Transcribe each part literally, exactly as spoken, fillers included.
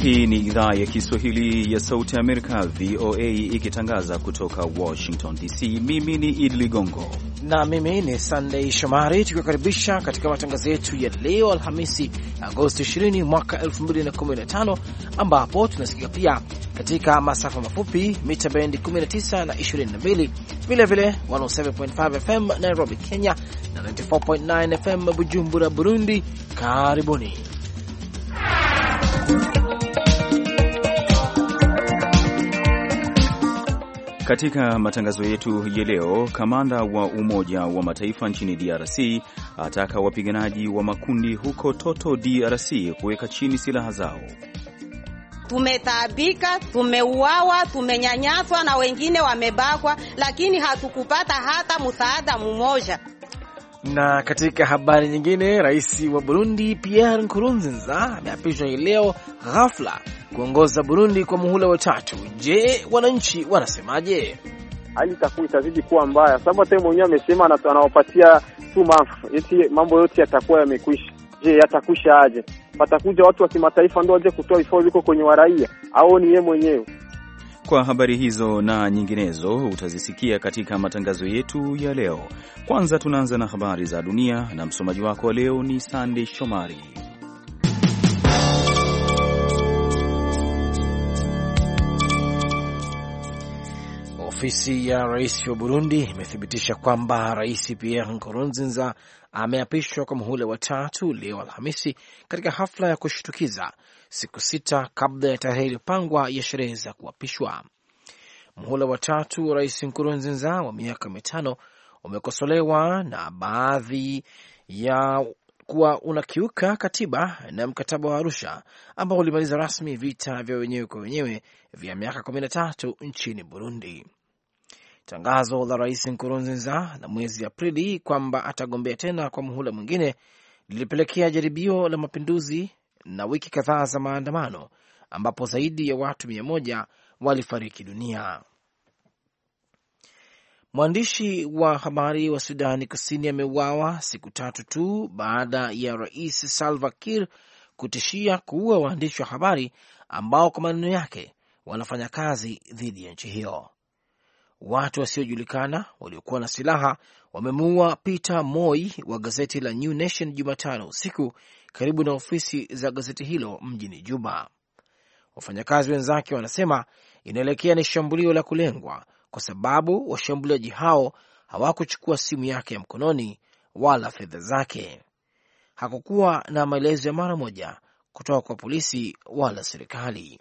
Hii ni idhaa ya Kiswahili ya Sauti ya Amerika, V O A, ikitangaza kutoka Washington D C. Mimi ni Idi Ligongo na mimi ni Sunday Shomari, tukikaribisha katika matangazo yetu ya leo Alhamisi Agosti ishirini mwaka elfu mbili na kumi na tano, ambapo tunasikia pia katika masafa mafupi mita bendi kumi na tisa na ishirini na mbili, vile vile mia moja saba nukta tano F M Nairobi Kenya na tisini na nne nukta tisa F M Bujumbura Burundi. Karibuni. Katika matangazo yetu ya leo, kamanda wa Umoja wa Mataifa nchini D R C ataka wapiganaji wa makundi huko Toto D R C kuweka chini silaha zao. Tumetaabika, tumeuawa, tumenyanyaswa na wengine wamebakwa, lakini hatukupata hata msaada mmoja. Na katika habari nyingine, rais wa Burundi Pierre Nkurunziza ameapishwa leo ghafla kuongoza Burundi kwa muhula wa tatu. Je, wananchi wanasemaje? Hali itakuwa itazidi kuwa mbaya, sababu hata mwenyewe amesema anawapatia two months, eti mambo yote yatakuwa yamekwisha. Je, yatakwisha aje? Patakuja watu wa kimataifa ndio waje kutoa vifaa viko kwenye waraia au ni yeye mwenyewe? Kwa habari hizo na nyinginezo utazisikia katika matangazo yetu ya leo. Kwanza tunaanza na habari za dunia na msomaji wako wa leo ni Sunday Shomari. Ofisi ya rais wa Burundi imethibitisha kwamba rais Pierre Nkurunziza ameapishwa kwa muhula wa tatu leo Alhamisi katika hafla ya kushtukiza siku sita kabla ya tarehe iliyopangwa ya sherehe za kuapishwa. Muhula wa tatu wa rais Nkurunziza wa miaka mitano umekosolewa na baadhi ya kuwa unakiuka katiba na mkataba wa Arusha ambao ulimaliza rasmi vita vya wenyewe kwa wenyewe vya miaka kumi na tatu nchini Burundi. Tangazo la rais Nkurunziza la mwezi Aprili kwamba atagombea tena kwa muhula mwingine lilipelekea jaribio la mapinduzi na wiki kadhaa za maandamano ambapo zaidi ya watu mia moja walifariki dunia. Mwandishi wa habari wa Sudani Kusini ameuawa siku tatu tu baada ya rais Salva Kiir kutishia kuua waandishi wa habari ambao kwa maneno yake wanafanya kazi dhidi ya nchi hiyo. Watu wasiojulikana waliokuwa na silaha wamemuua Peter Moi wa gazeti la New Nation Jumatano usiku karibu na ofisi za gazeti hilo mjini Juba. Wafanyakazi wenzake wanasema inaelekea ni shambulio la kulengwa kwa sababu washambuliaji hao hawakuchukua simu yake ya mkononi wala fedha zake. Hakukuwa na maelezo ya mara moja kutoka kwa polisi wala serikali.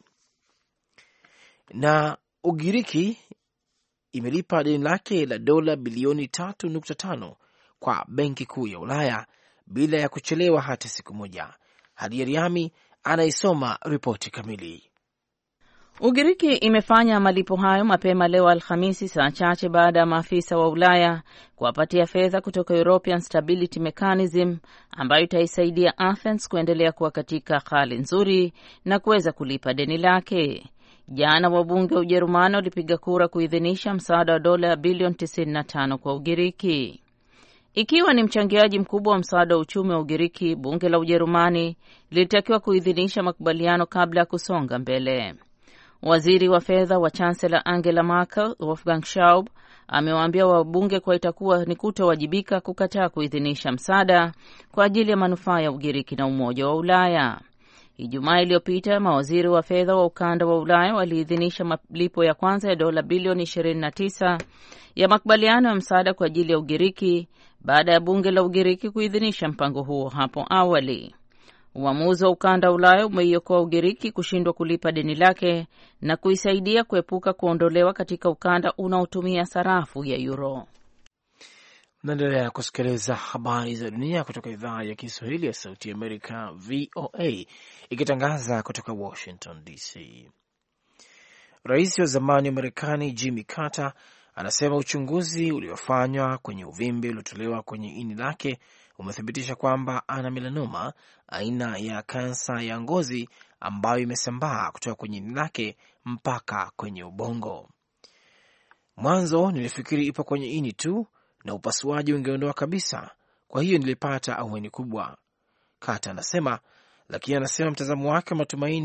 Na Ugiriki imelipa deni lake la dola bilioni tatu nukta tano kwa benki kuu ya Ulaya bila ya kuchelewa hata siku moja. Hadi Riami anaisoma ripoti kamili. Ugiriki imefanya malipo hayo mapema leo Alhamisi, saa chache baada ya maafisa wa Ulaya kuwapatia fedha kutoka European Stability Mechanism ambayo itaisaidia Athens kuendelea kuwa katika hali nzuri na kuweza kulipa deni lake. Jana wabunge wa Ujerumani walipiga kura kuidhinisha msaada wa dola bilioni tisini na tano kwa Ugiriki. Ikiwa ni mchangiaji mkubwa wa msaada wa uchumi wa Ugiriki, bunge la Ujerumani lilitakiwa kuidhinisha makubaliano kabla ya kusonga mbele. Waziri wa fedha wa Chancellor Angela Merkel, Wolfgang Schaub, amewaambia wabunge kwa itakuwa ni kutowajibika kukataa kuidhinisha msaada kwa ajili ya manufaa ya Ugiriki na Umoja wa Ulaya. Ijumaa iliyopita mawaziri wa fedha wa ukanda wa Ulaya waliidhinisha malipo ya kwanza ya dola bilioni ishirini na tisa ya makubaliano ya msaada kwa ajili ya Ugiriki baada ya bunge la Ugiriki kuidhinisha mpango huo hapo awali. Uamuzi wa ukanda wa Ulaya umeiokoa Ugiriki kushindwa kulipa deni lake na kuisaidia kuepuka kuondolewa katika ukanda unaotumia sarafu ya euro. Naendelea kusikiliza habari za dunia kutoka idhaa ya Kiswahili ya Sauti ya Amerika, V O A, ikitangaza kutoka Washington D C. Rais wa zamani wa Marekani Jimmy Carter anasema uchunguzi uliofanywa kwenye uvimbe uliotolewa kwenye ini lake umethibitisha kwamba ana melanoma, aina ya kansa ya ngozi ambayo imesambaa kutoka kwenye ini lake mpaka kwenye ubongo. Mwanzo nilifikiri ipo kwenye ini tu na upasuaji ungeondoa kabisa, kwa hiyo nilipata ahueni kubwa, Carter anasema, lakini anasema mtazamo wake wa matumaini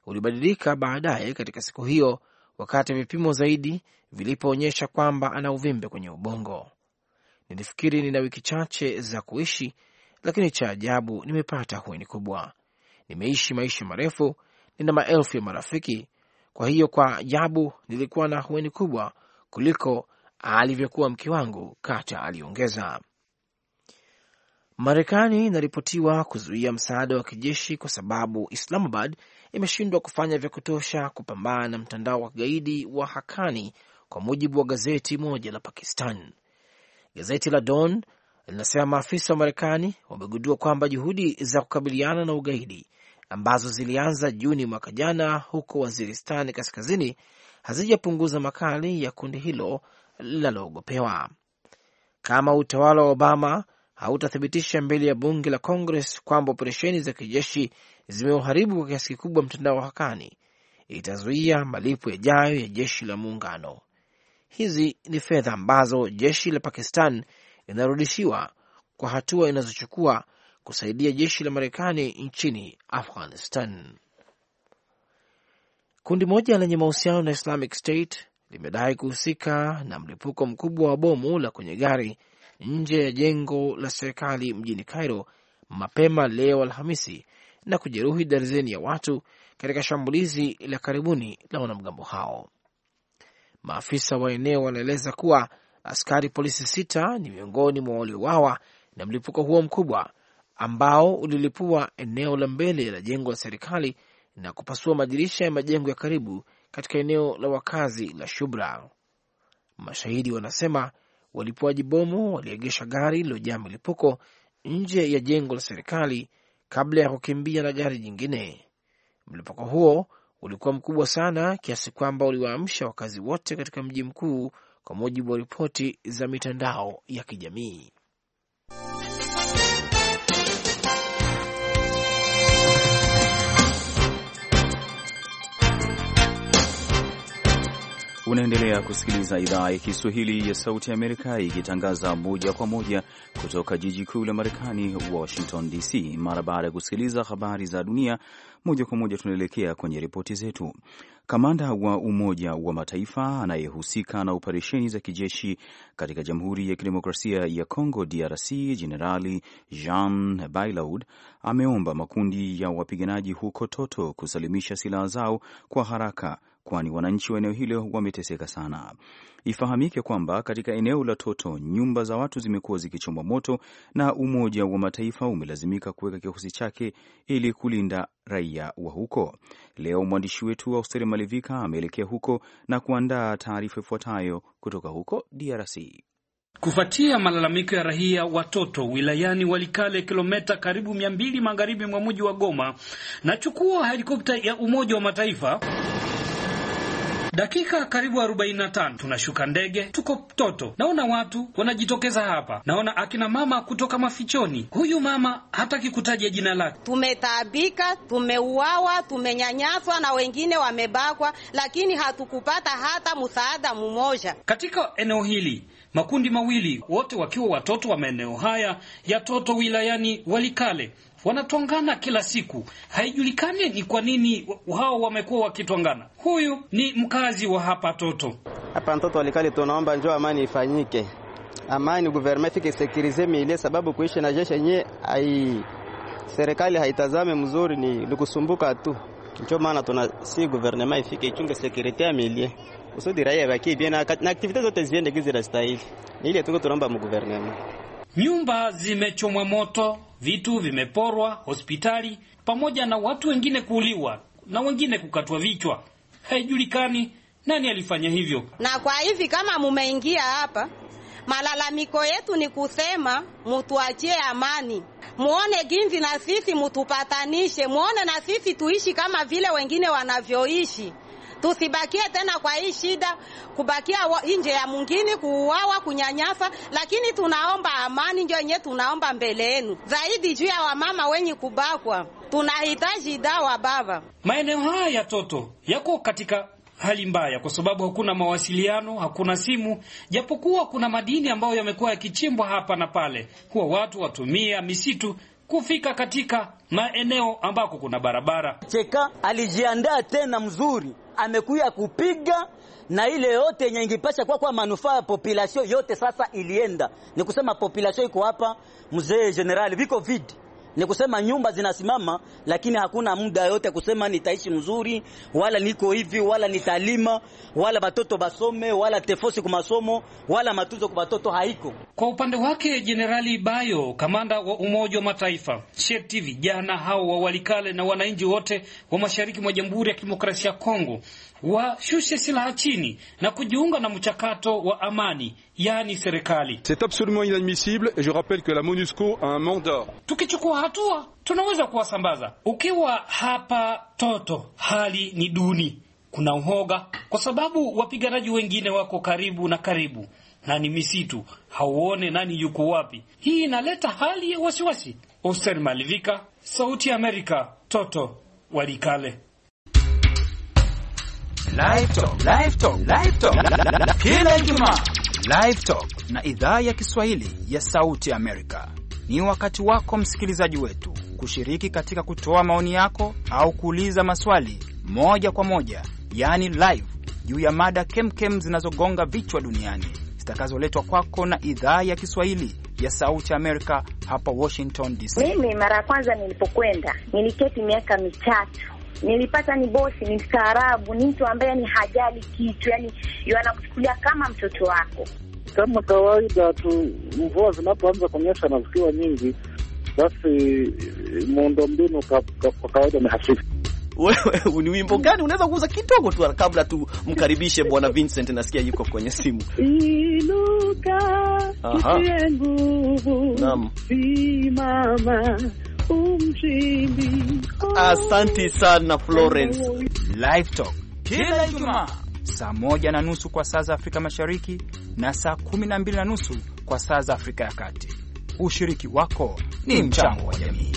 ulibadilika baadaye katika siku hiyo, wakati vipimo zaidi vilipoonyesha kwamba ana uvimbe kwenye ubongo. Nilifikiri nina wiki chache za kuishi, lakini cha ajabu nimepata hueni kubwa. Nimeishi maisha marefu, nina maelfu ya marafiki. Kwa hiyo kwa ajabu nilikuwa na hueni kubwa kuliko alivyokuwa mke wangu, Carter aliongeza. Marekani inaripotiwa kuzuia msaada wa kijeshi kwa sababu Islamabad imeshindwa kufanya vya kutosha kupambana na mtandao wa kigaidi wa Haqqani, kwa mujibu wa gazeti moja la Pakistan. Gazeti la Dawn linasema maafisa wa Marekani wamegundua kwamba juhudi za kukabiliana na ugaidi ambazo zilianza Juni mwaka jana huko Waziristan kaskazini hazijapunguza makali ya kundi hilo linaloogopewa. Kama utawala wa Obama hautathibitisha mbele ya bunge la Congress kwamba operesheni za kijeshi zimeuharibu kwa kiasi kikubwa mtandao wa Haqqani, itazuia malipo yajayo ya jeshi la muungano. Hizi ni fedha ambazo jeshi la Pakistan linarudishiwa kwa hatua inazochukua kusaidia jeshi la Marekani nchini Afghanistan. Kundi moja lenye mahusiano na Islamic State limedai kuhusika na mlipuko mkubwa wa bomu la kwenye gari nje ya jengo la serikali mjini Cairo mapema leo Alhamisi na kujeruhi darzeni ya watu katika shambulizi la karibuni la wanamgambo hao. Maafisa wa eneo wanaeleza kuwa askari polisi sita ni miongoni mwa waliouawa na mlipuko huo mkubwa ambao ulilipua eneo la mbele la jengo la serikali na kupasua madirisha ya majengo ya karibu katika eneo la wakazi la Shubra. Mashahidi wanasema walipuaji bomu waliegesha gari lililojaa milipuko nje ya jengo la serikali kabla ya kukimbia na gari jingine. Mlipuko huo ulikuwa mkubwa sana kiasi kwamba uliwaamsha wakazi wote katika mji mkuu, kwa mujibu wa ripoti za mitandao ya kijamii. Unaendelea kusikiliza idhaa ya Kiswahili ya Sauti ya Amerika ikitangaza moja kwa moja kutoka jiji kuu la Marekani, Washington D C. Mara baada ya kusikiliza habari za dunia moja kwa moja, tunaelekea kwenye ripoti zetu. Kamanda wa Umoja wa Mataifa anayehusika na operesheni za kijeshi katika Jamhuri ya Kidemokrasia ya Kongo D R C, Jenerali Jean Bailaud ameomba makundi ya wapiganaji huko Toto kusalimisha silaha zao kwa haraka, kwani wananchi wa eneo hilo wameteseka sana. Ifahamike kwamba katika eneo la Toto nyumba za watu zimekuwa zikichomwa moto na Umoja wa Mataifa umelazimika kuweka kikosi chake ili kulinda raia wa huko. Leo mwandishi wetu Austeri Malivika ameelekea huko na kuandaa taarifa ifuatayo kutoka huko D R C. Kufuatia malalamiko ya raia watoto wilayani Walikale, kilomita karibu mia mbili magharibi mwa mji wa Goma, na chukua helikopta ya Umoja wa Mataifa. Dakika karibu arobaini na tano tunashuka ndege, tuko Toto. Naona watu wanajitokeza hapa, naona akina mama kutoka mafichoni. Huyu mama hataki kutaja jina lake. Tumetaabika, tumeuawa, tumenyanyaswa na wengine wamebakwa, lakini hatukupata hata msaada mmoja. Katika eneo hili makundi mawili, wote wakiwa watoto wa maeneo haya ya Toto wilayani Walikale, wanatongana kila siku. Haijulikani ni kwa nini hao wamekuwa wakitongana. Huyu ni mkazi wa hapa Toto. Hapa Toto Walikale tunaomba njoo amani ifanyike. Amani, government fike sekirize mile, sababu kuishi na jeshi yenyewe ai serikali haitazame mzuri, ni, ni kusumbuka tu. Njoo maana tuna si government ifike ichunge security ya mile. Usudi raia baki bien na, na activities zote ziende gizi la style. Ni ile tuko tunaomba mu government. Nyumba zimechomwa moto, vitu vimeporwa, hospitali pamoja na watu wengine kuuliwa na wengine kukatwa vichwa. Haijulikani nani alifanya hivyo. Na kwa hivi kama mumeingia hapa, malalamiko yetu ni kusema mutuachie amani. Muone ginzi na sisi mutupatanishe, muone na sisi tuishi kama vile wengine wanavyoishi. Tusibakie tena kwa hii shida, kubakia nje ya mwingine, kuuawa, kunyanyasa, lakini tunaomba amani, ndio yenyewe tunaomba mbele yenu. Zaidi juu ya wamama wenye kubakwa, tunahitaji dawa baba. Maeneo haya ya Toto yako katika hali mbaya kwa sababu hakuna mawasiliano, hakuna simu, japokuwa kuna madini ambayo yamekuwa yakichimbwa hapa na pale. Huwa watu watumia misitu kufika katika maeneo ambako kuna barabara. Cheka alijiandaa tena mzuri, amekuja kupiga na ile yote yenye ingepasha kwa kwa manufaa ya population yote sasa ilienda. Ni kusema population iko hapa mzee general viko vidi. Ni kusema nyumba zinasimama lakini hakuna muda yote kusema nitaishi mzuri wala niko hivi wala nitalima wala watoto basome wala tefosi kwa masomo wala matunzo kwa watoto haiko. Kwa upande wake Generali Bayo, kamanda wa Umoja wa Mataifa, sheti vijana hao wa Walikale na wananchi wote wa mashariki mwa Jamhuri ya Kidemokrasia ya Kongo washushe silaha chini na kujiunga na mchakato wa amani, yani serikali. C'est absolument inadmissible et je rappelle que la MONUSCO a un mandat. Tukichukua hatua tunaweza kuwasambaza. Ukiwa hapa Toto hali ni duni, kuna uhoga kwa sababu wapiganaji wengine wako karibu na karibu na ni misitu, hauone nani yuko wapi. Hii inaleta hali ya wasiwasi. Oster Malivika, Sauti ya Amerika, Toto, Walikale. Live Talk, Live Talk, Live Talk. Kila Ijumaa Live Talk na idhaa ya Kiswahili ya Sauti ya Amerika. Ni wakati wako msikilizaji wetu kushiriki katika kutoa maoni yako au kuuliza maswali moja kwa moja, yani live, juu ya mada kemkem zinazogonga vichwa duniani, zitakazoletwa kwako na idhaa ya Kiswahili ya Sauti Amerika hapa Washington D C. Mimi mara ya kwanza nilipokwenda niliketi miaka mitatu. Nilipata ni bosi, ni mstaarabu, ni mtu ambaye ni hajali kitu, yani anakuchukulia kama mtoto wako. Kama kawaida tu, mvua zinapoanza kunyesha na zikiwa nyingi, basi muundombinu kwa kawaida ni hafifu. Wewe ni wimbo gani unaweza kuuza kidogo tu kabla tu mkaribishe Bwana Vincent, nasikia yuko kwenye simu. Inuka nguvu, naam, simama umshindi. Asante sana Florence. Live Talk kila Ijumaa saa moja na nusu kwa saa za Afrika Mashariki na saa kumi na mbili na nusu kwa saa za Afrika ya Kati. Ushiriki wako ni mchango wa jamii.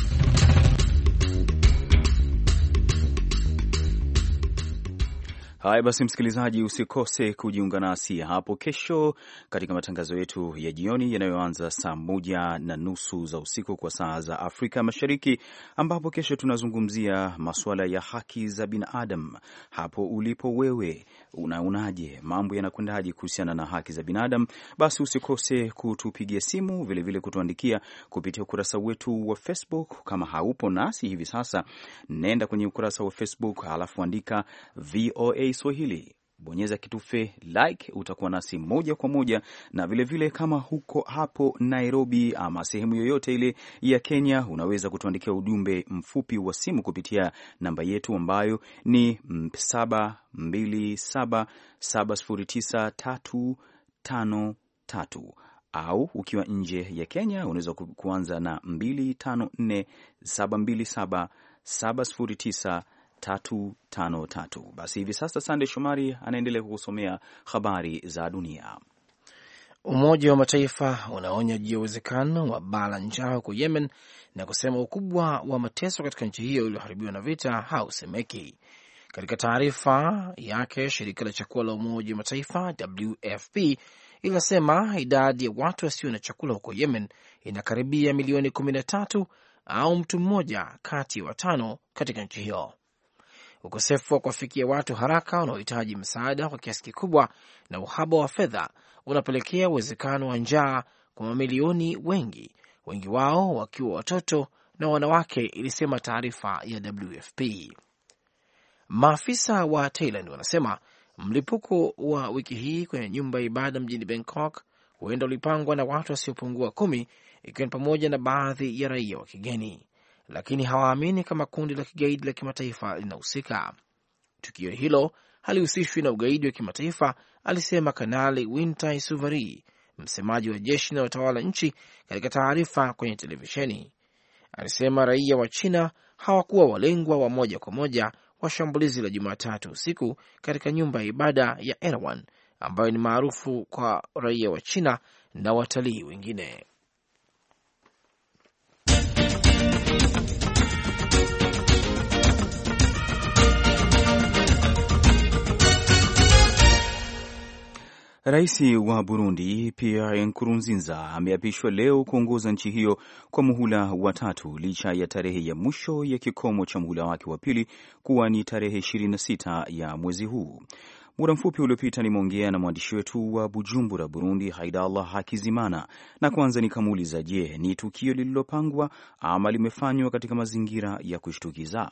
Haya basi, msikilizaji, usikose kujiunga nasi hapo kesho katika matangazo yetu ya jioni yanayoanza saa moja na nusu za usiku kwa saa za Afrika Mashariki, ambapo kesho tunazungumzia masuala ya haki za binadamu. Hapo ulipo wewe, unaonaje? Mambo yanakwendaje kuhusiana na haki za binadamu? Basi usikose kutupigia simu, vile vile kutuandikia kupitia ukurasa wetu wa Facebook. Kama haupo nasi hivi sasa, nenda kwenye ukurasa wa Facebook alafu andika V O A Swahili, bonyeza kitufe like, utakuwa nasi moja kwa moja. Na vile vile kama huko hapo Nairobi ama sehemu yoyote ile ya Kenya, unaweza kutuandikia ujumbe mfupi wa simu kupitia namba yetu ambayo ni saba mbili saba saba sifuri tisa tatu tano tatu, au ukiwa nje ya Kenya unaweza kuanza na mbili tano nne saba mbili saba saba sifuri tisa tatu tano tatu. Basi hivi sasa Sande Shomari anaendelea kukusomea habari za dunia. Umoja wa Mataifa unaonya juu ya uwezekano wa baa njaa huko Yemen na kusema ukubwa wa mateso katika nchi hiyo iliyoharibiwa na vita hausemeki. Katika taarifa yake, shirika la chakula la Umoja wa Mataifa W F P inasema idadi ya watu wasio na chakula huko Yemen inakaribia milioni kumi na tatu, au mtu mmoja kati ya watano katika nchi hiyo. Ukosefu wa kuwafikia watu haraka wanaohitaji msaada kwa kiasi kikubwa na uhaba wa fedha unapelekea uwezekano wa njaa kwa mamilioni, wengi wengi wao wakiwa watoto na wanawake, ilisema taarifa ya W F P. Maafisa wa Thailand wanasema mlipuko wa wiki hii kwenye nyumba ya ibada mjini Bangkok huenda ulipangwa na watu wasiopungua kumi, ikiwa ni pamoja na baadhi ya raia wa kigeni, lakini hawaamini kama kundi la kigaidi la kimataifa linahusika. Tukio hilo halihusishwi na ugaidi wa kimataifa, alisema Kanali Wintai Suvari, msemaji wa jeshi na utawala nchi, katika taarifa kwenye televisheni. Alisema raia wa China hawakuwa walengwa wa moja kwa moja wa shambulizi la Jumatatu usiku katika nyumba ya ibada ya Erwan, ambayo ni maarufu kwa raia wa China na watalii wengine. Rais wa Burundi Pierre Nkurunziza ameapishwa leo kuongoza nchi hiyo kwa muhula wa tatu licha ya tarehe ya mwisho ya kikomo cha muhula wake wa pili kuwa ni tarehe ishirini na sita ya mwezi huu. Muda mfupi uliopita nimeongea na mwandishi wetu wa Bujumbura, Burundi, Haidallah Hakizimana, na kwanza nikamuuliza, je, ni tukio lililopangwa ama limefanywa katika mazingira ya kushtukiza?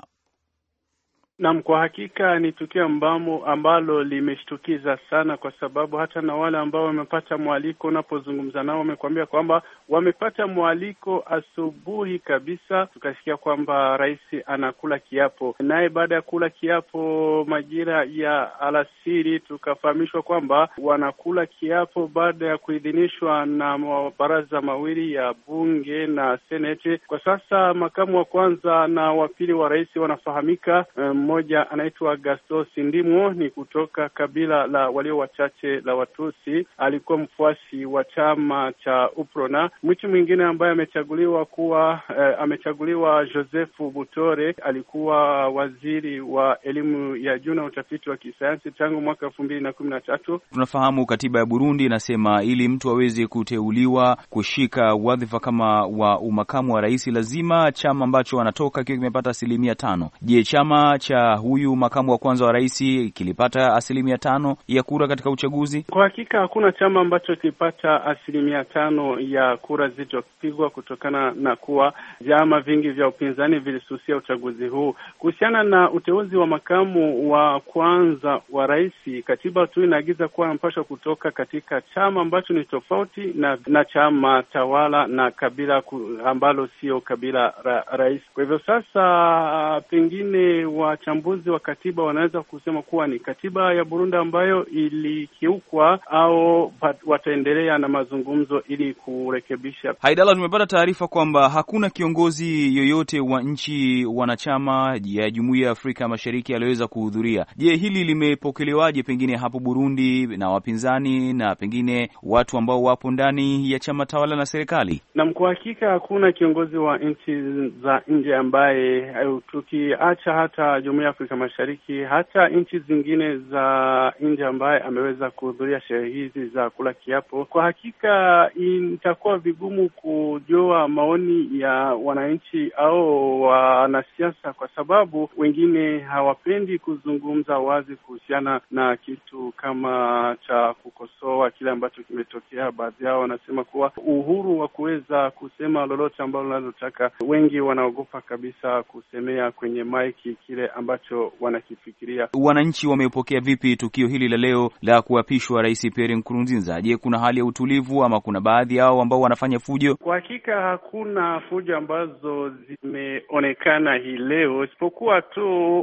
Naam, kwa hakika ni tukio ambamo ambalo limeshtukiza sana, kwa sababu hata na wale ambao wamepata mwaliko, unapozungumza nao wamekwambia kwamba wamepata mwaliko asubuhi kabisa. Tukasikia kwamba rais anakula kiapo, naye baada ya kula kiapo majira ya alasiri tukafahamishwa kwamba wanakula kiapo baada ya kuidhinishwa na mabaraza mawili ya bunge na seneti. Kwa sasa makamu wa kwanza na wa pili wa rais wanafahamika. Mmoja anaitwa Gaston Sindimwo, ni kutoka kabila la walio wachache la Watusi, alikuwa mfuasi wa chama cha Uprona. Mtu mwingine ambaye amechaguliwa kuwa eh, amechaguliwa Joseph Butore, alikuwa waziri wa elimu ya juu na utafiti wa kisayansi tangu mwaka elfu mbili na kumi na tatu. Tunafahamu katiba ya Burundi inasema ili mtu aweze kuteuliwa kushika wadhifa kama wa umakamu wa rais lazima chama ambacho anatoka kiwe kimepata asilimia tano. Je, chama cha huyu makamu wa kwanza wa rais kilipata asilimia tano ya kura katika uchaguzi? Kwa hakika hakuna chama ambacho kilipata asilimia tano ya kura zilizopigwa, kutokana na kuwa vyama vingi vya upinzani vilisusia uchaguzi huu. Kuhusiana na uteuzi wa makamu wa kwanza wa rais, katiba tu inaagiza kuwa anapaswa kutoka katika chama ambacho ni tofauti na, na chama tawala na kabila ku, ambalo sio kabila ra, rais. Kwa hivyo sasa pengine wachambuzi wa katiba wanaweza kusema kuwa ni katiba ya Burundi ambayo ilikiukwa, au wataendelea na mazungumzo ili kurekebisha. Haidala, tumepata taarifa kwamba hakuna kiongozi yoyote wa nchi wanachama ya Jumuiya ya Afrika Mashariki aliyeweza kuhudhuria. Je, hili limepokelewaje pengine hapo Burundi na wapinzani na pengine watu ambao wapo ndani ya chama tawala na serikali? Na kwa hakika hakuna kiongozi wa nchi za nje ambaye, tukiacha hata Jumuiya ya Afrika Mashariki, hata nchi zingine za nje ambaye ameweza kuhudhuria sherehe hizi za kula kiapo. Kwa hakika itakuwa vigumu kujua maoni ya wananchi au wanasiasa, kwa sababu wengine hawapendi kuzungumza wazi kuhusiana na kitu kama cha kukosoa kile ambacho kimetokea. Baadhi yao wanasema kuwa uhuru wa kuweza kusema lolote ambalo wanalotaka. Wengi wanaogopa kabisa kusemea kwenye maiki kile ambacho wanakifikiria. Wananchi wamepokea vipi tukio hili la leo la kuapishwa Rais Pierre Nkurunziza? Je, kuna hali ya utulivu ama kuna baadhi yao ambao wanafanya fujo? Kwa hakika hakuna fujo ambazo zimeonekana hii leo, isipokuwa tu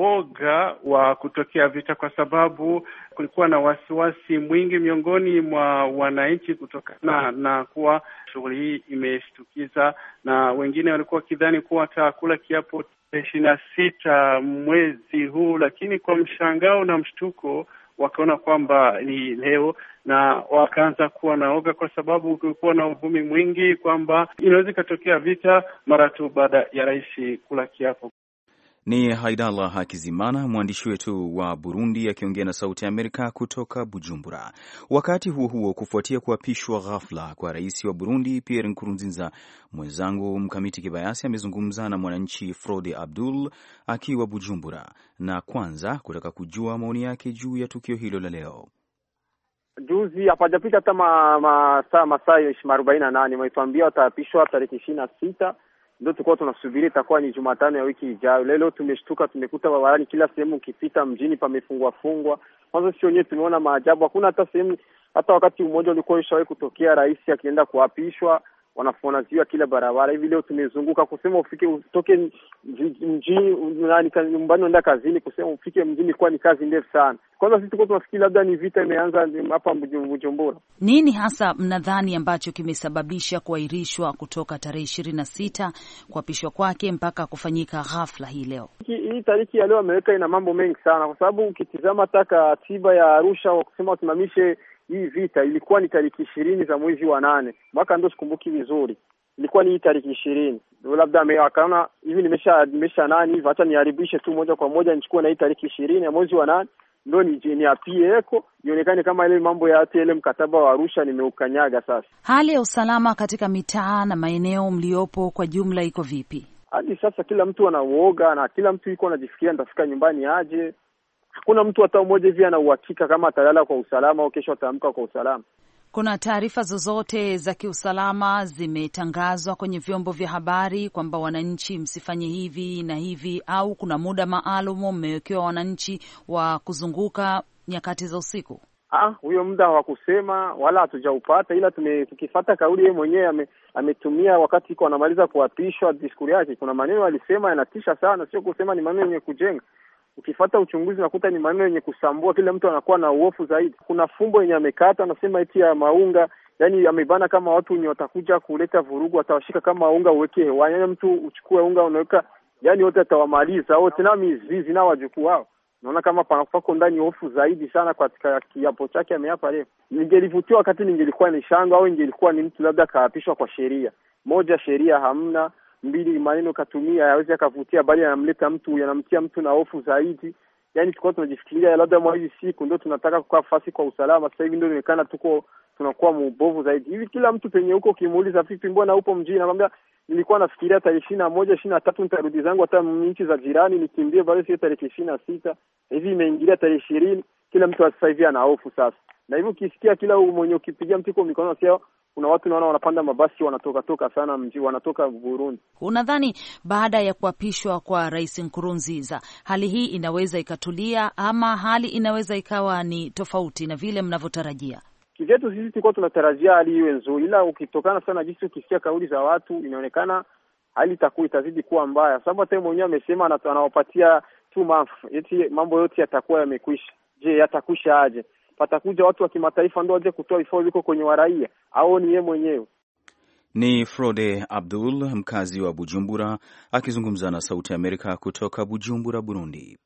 uoga wa kutokea vita, kwa sababu kulikuwa na wasiwasi mwingi miongoni mwa wananchi kutokana na kuwa shughuli hii imeshtukiza, na wengine walikuwa kidhani kuwa atakula kiapo ishirini na sita mwezi huu, lakini kwa mshangao na mshtuko wakaona kwamba ni leo, na wakaanza kuwa naoga kwa sababu kulikuwa na uvumi mwingi kwamba inaweza ikatokea vita mara tu baada ya rais kula kiapo. Ni Haidallah Hakizimana, mwandishi wetu wa Burundi, akiongea na Sauti ya Amerika kutoka Bujumbura. Wakati huo huo, kufuatia kuapishwa ghafla kwa rais wa Burundi Pierre Nkurunziza, mwenzangu Mkamiti Kibayasi amezungumza na mwananchi Frode Abdul akiwa Bujumbura, na kwanza kutaka kujua maoni yake juu ya tukio hilo la leo. Juzi hapajapita hata masaa masaa arobaini na nane wametuambia wataapishwa tarehe ishirini na sita. Ndio tulikuwa tunasubiri itakuwa ni Jumatano ya wiki ijayo. Leo tumeshtuka, tumekuta barabarani kila sehemu, ukipita mjini pamefungwa fungwa. Kwanza sio wenyewe tumeona maajabu, hakuna hata sehemu, hata wakati mmoja ulikuwa ushawahi kutokea rais akienda kuapishwa wanafuanaziwa kila barabara. Hivi leo tumezunguka, kusema ufike utoke mjini nani nyumbani unaenda kazini, kusema ufike mjini kwa ni kazi ndefu sana. Kwanza sisi tuko tunafikiri labda ni vita imeanza hapa Bujumbura. Nini hasa mnadhani ambacho kimesababisha kuahirishwa kutoka tarehe ishirini na sita kuapishwa kwake mpaka kufanyika ghafla hii leo? Hii tariki ya leo ameweka ina mambo mengi sana, kwa sababu ukitizama taka katiba ya Arusha wa kusema usimamishe hii vita ilikuwa ni tariki ishirini za mwezi wa nane. Mwaka ndio sikumbuki vizuri. Ilikuwa ni tariki ishirini. Labda amekaona hivi nimesha nimesha nani hivi, hata niharibishe tu moja kwa moja nichukue na hii tariki ishirini ya mwezi wa nane ndio ni ni apie eko ionekane kama ile mambo ya ile mkataba wa Arusha nimeukanyaga. Sasa hali ya usalama katika mitaa na maeneo mliopo kwa jumla iko vipi? Hadi sasa kila mtu anauoga na kila mtu yuko anajifikiria nitafika nyumbani aje. Hakuna mtu hata mmoja hivi ana uhakika kama atalala kwa usalama au kesho ataamka kwa usalama. Kuna taarifa zozote za kiusalama zimetangazwa kwenye vyombo vya habari kwamba wananchi msifanye hivi na hivi, au kuna muda maalum mmewekewa wananchi wa kuzunguka nyakati za usiku? Ah, huyo muda hawakusema wala hatujaupata, ila tukifuata kauli yeye mwenyewe ame, ametumia wakati iko anamaliza kuapishwa diskuri yake. Kuna maneno alisema yanatisha sana, sio kusema ni maneno yenye kujenga. Ukifuata uchunguzi nakuta ni maneno yenye kusambua, kila mtu anakuwa na uofu zaidi. Kuna fumbo yenye amekata anasema eti ya maunga, yani amebana kama watu wenye watakuja kuleta vurugu atawashika kama unga uweke hewani. Yani mtu uchukue unga unaweka, yani wote atawamaliza wote na mizizi na wajukuu wao. Naona kama panapako ndani hofu zaidi sana katika kiapo chake ameapa leo. Ningelivutiwa wakati ningelikuwa ni shanga au ningelikuwa ni mtu labda kaapishwa kwa sheria. Moja, sheria hamna; mbili, maneno katumia hawezi akavutia, bali anamleta mtu, yanamtia mtu na hofu zaidi. Yaani tulikuwa tunajifikiria labda mwa hizi siku ndio tunataka kukaa fasi kwa usalama, sasa hivi ndio inaonekana tuko tunakuwa mbovu zaidi. Hivi kila mtu penye huko kimuuliza vipi, mbona upo mjini, nakwambia nilikuwa nafikiria tarehe ishirini na moja, ishirini na tatu nitarudi zangu hata nchi za jirani nikimbie, bado sio tarehe ishirini na sita. Hivi imeingilia tarehe ishirini, kila mtu sasa hivi ana hofu sasa. Na hivyo ukisikia kila mwenye ukipigia mtiko mikono sio, kuna watu naona wanapanda mabasi wanatoka toka sana mji, wanatoka Burundi. Unadhani baada ya kuapishwa kwa Rais Nkurunziza hali hii inaweza ikatulia ama hali inaweza ikawa ni tofauti na vile mnavyotarajia? Kivyetu sisi tulikuwa tunatarajia hali iwe nzuri, ila ukitokana sana jinsi ukisikia kauli za watu inaonekana hali itakuwa itazidi kuwa mbaya. Sababu hata mwenyewe amesema anawapatia two months eti mambo yote yatakuwa yamekwisha. Je, yatakwisha aje? Patakuja watu wa kimataifa ndio waje kutoa vifaa viko kwenye waraia au ni yeye mwenyewe? Ni Frode Abdul, mkazi wa Bujumbura, akizungumza na Sauti ya Amerika kutoka Bujumbura, Burundi.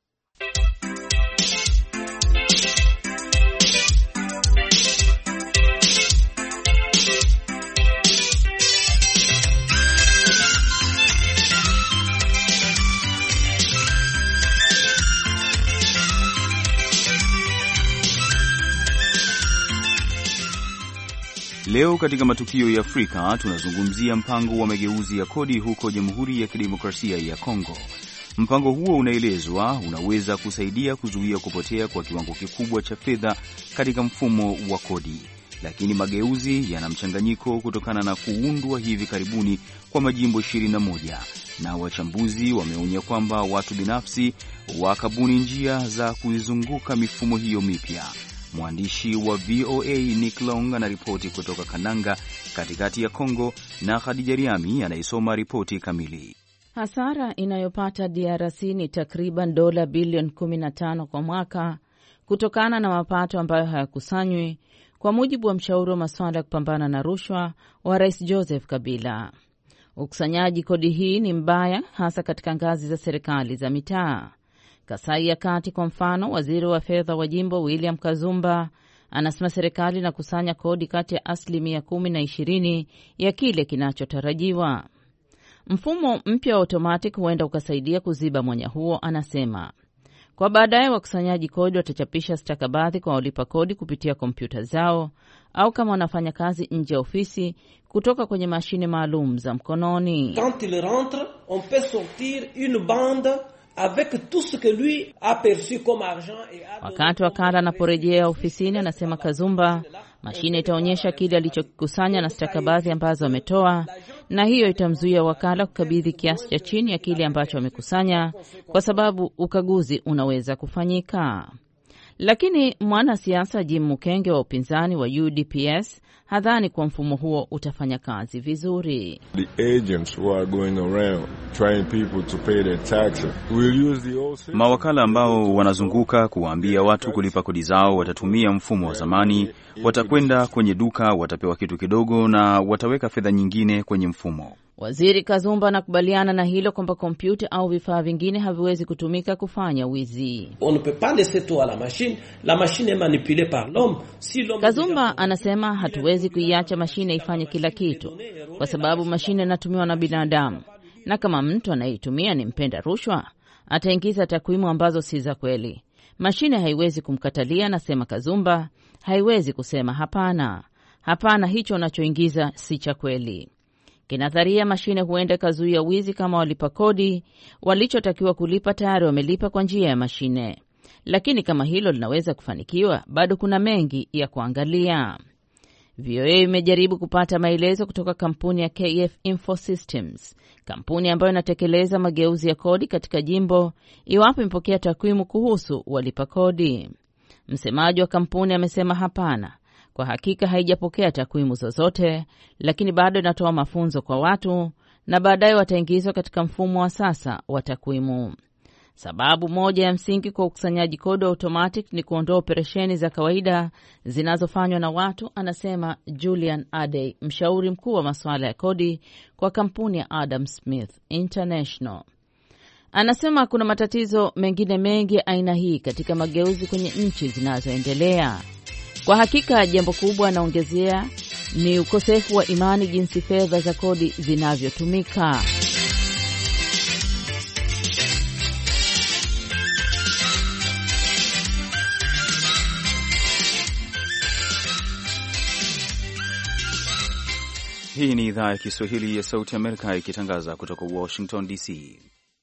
Leo katika matukio ya Afrika tunazungumzia mpango wa mageuzi ya kodi huko Jamhuri ya Kidemokrasia ya Kongo. Mpango huo unaelezwa unaweza kusaidia kuzuia kupotea kwa kiwango kikubwa cha fedha katika mfumo wa kodi. Lakini mageuzi yana mchanganyiko kutokana na kuundwa hivi karibuni kwa majimbo ishirini na moja, na wachambuzi wameonya kwamba watu binafsi wakabuni njia za kuizunguka mifumo hiyo mipya. Mwandishi wa V O A Nick Long anaripoti kutoka Kananga katikati ya Kongo, na Khadija Riami anaisoma ripoti kamili. Hasara inayopata D R C ni takriban dola bilioni kumi na tano kwa mwaka kutokana na mapato ambayo hayakusanywi, kwa mujibu wa mshauri wa masuala ya kupambana na rushwa wa Rais Joseph Kabila. Ukusanyaji kodi hii ni mbaya hasa katika ngazi za serikali za mitaa. Kasai ya Kati kwa mfano, waziri wa fedha wa jimbo William Kazumba anasema serikali inakusanya kodi kati ya asilimia kumi na ishirini ya kile kinachotarajiwa. Mfumo mpya wa automatic huenda ukasaidia kuziba mwanya huo, anasema. Kwa baadaye wakusanyaji kodi watachapisha stakabadhi kwa walipa kodi kupitia kompyuta zao au kama wanafanya kazi nje ya ofisi kutoka kwenye mashine maalum za mkononi. Quand il rentre, on peut sortir une bande avec tout ce que lui a perçu comme argent et a... Wakati wakala anaporejea ofisini, anasema Kazumba, mashine itaonyesha kile alichokusanya na stakabadhi ambazo ametoa, na hiyo itamzuia wakala kukabidhi kiasi cha chini ya kile ambacho amekusanya, kwa sababu ukaguzi unaweza kufanyika. Lakini mwanasiasa Jim Mukenge wa upinzani wa U D P S hadhani kwa mfumo huo utafanya kazi vizuri. The agents who are going around trying people to pay their taxes will use the old system. Mawakala ambao wanazunguka kuwaambia watu kulipa kodi zao watatumia mfumo wa zamani. Watakwenda kwenye duka, watapewa kitu kidogo na wataweka fedha nyingine kwenye mfumo. Waziri Kazumba anakubaliana na hilo kwamba kompyuta au vifaa vingine haviwezi kutumika kufanya wizi. On ne peut pas laisser tout à la machine. La machine est manipulée par l'homme. Si l'homme... Kazumba anasema hatuwezi kuiacha mashine ifanye kila kitu, kwa sababu mashine inatumiwa na binadamu, na kama mtu anaitumia ni mpenda rushwa, ataingiza takwimu ambazo si za kweli. Mashine haiwezi kumkatalia, anasema Kazumba, haiwezi kusema hapana. Hapana, hicho unachoingiza si cha kweli. Kinadharia, mashine huenda kazuia wizi kama walipa kodi walichotakiwa kulipa tayari wamelipa kwa njia ya mashine. Lakini kama hilo linaweza kufanikiwa, bado kuna mengi ya kuangalia. V O A imejaribu kupata maelezo kutoka kampuni ya K F Info Systems, kampuni ambayo inatekeleza mageuzi ya kodi katika jimbo, iwapo imepokea takwimu kuhusu walipa kodi. Msemaji wa kampuni amesema hapana, kwa hakika haijapokea takwimu zozote, lakini bado inatoa mafunzo kwa watu na baadaye wataingizwa katika mfumo wa sasa wa takwimu. Sababu moja ya msingi kwa ukusanyaji kodi automatic ni kuondoa operesheni za kawaida zinazofanywa na watu, anasema Julian Adey, mshauri mkuu wa masuala ya kodi kwa kampuni ya Adam Smith International. Anasema kuna matatizo mengine mengi ya aina hii katika mageuzi kwenye nchi zinazoendelea. Kwa hakika jambo kubwa, anaongezea, ni ukosefu wa imani jinsi fedha za kodi zinavyotumika. Hii ni idhaa ya Kiswahili ya Sauti Amerika ikitangaza kutoka Washington D C.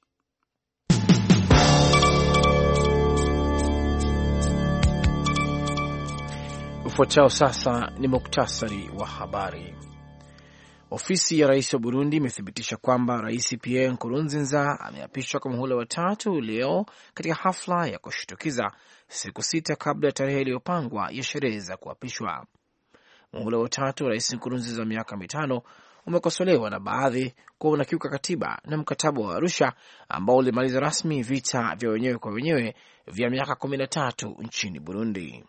Ufuatao sasa ni muktasari wa habari. Ofisi ya rais wa Burundi imethibitisha kwamba Rais Pierre Nkurunziza ameapishwa kwa muhula wa tatu leo katika hafla ya kushtukiza siku sita kabla ya tarehe iliyopangwa ya sherehe za kuapishwa. Muhula wa tatu wa Rais Nkurunziza wa miaka mitano umekosolewa na baadhi kuwa unakiuka katiba na mkataba wa Arusha ambao ulimaliza rasmi vita vya wenyewe kwa wenyewe vya miaka kumi na tatu nchini Burundi.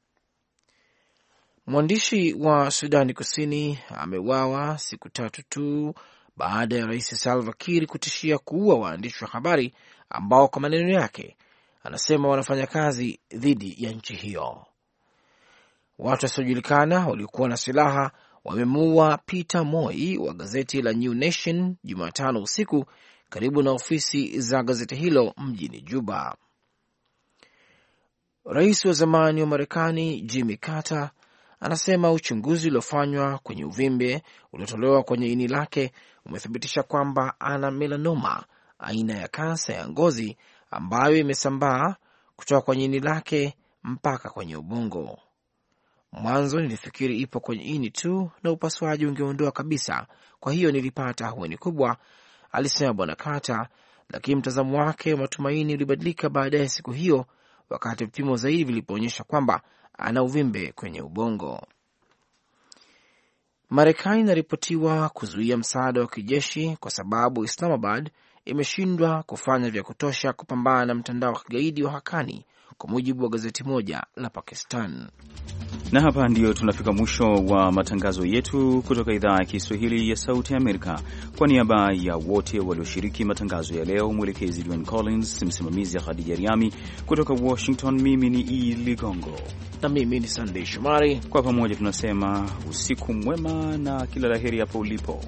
Mwandishi wa Sudani Kusini ameuawa siku tatu tu baada ya Rais Salva Kiir kutishia kuua waandishi wa habari ambao kwa maneno yake anasema wanafanya kazi dhidi ya nchi hiyo. Watu wasiojulikana waliokuwa na silaha wamemuua Peter Moi wa gazeti la New Nation Jumatano usiku karibu na ofisi za gazeti hilo mjini Juba. Rais wa zamani wa Marekani Jimmy Carter anasema uchunguzi uliofanywa kwenye uvimbe uliotolewa kwenye ini lake umethibitisha kwamba ana melanoma, aina ya kansa ya ngozi ambayo imesambaa kutoka kwenye ini lake mpaka kwenye ubongo. Mwanzo nilifikiri ipo kwenye ini tu na upasuaji ungeondoa kabisa, kwa hiyo nilipata ahueni kubwa, alisema Bwana Carter, lakini mtazamo wake wa matumaini ulibadilika baadaye siku hiyo wakati vipimo zaidi vilipoonyesha kwamba ana uvimbe kwenye ubongo. Marekani inaripotiwa kuzuia msaada wa kijeshi kwa sababu Islamabad imeshindwa kufanya vya kutosha kupambana na mtandao wa kigaidi wa Hakani, kwa mujibu wa gazeti moja la Pakistan. Na hapa ndio tunafika mwisho wa matangazo yetu kutoka idhaa ya Kiswahili ya Sauti ya Amerika. Kwa niaba ya wote walioshiriki matangazo ya leo, mwelekezi Dwayne Collins, msimamizi ya Khadija Riami, kutoka Washington, mimi ni E. Ligongo na mimi ni Sunday Shomari. Kwa pamoja tunasema usiku mwema na kila laheri hapo ulipo.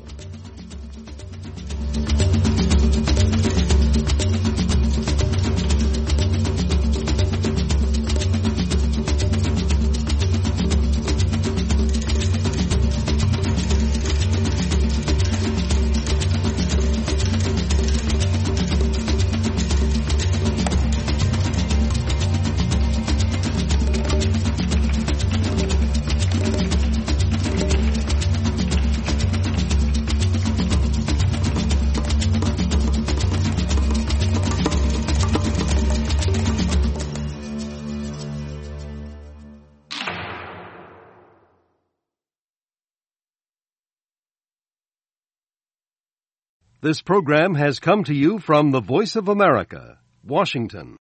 This program has come to you from the Voice of America, Washington.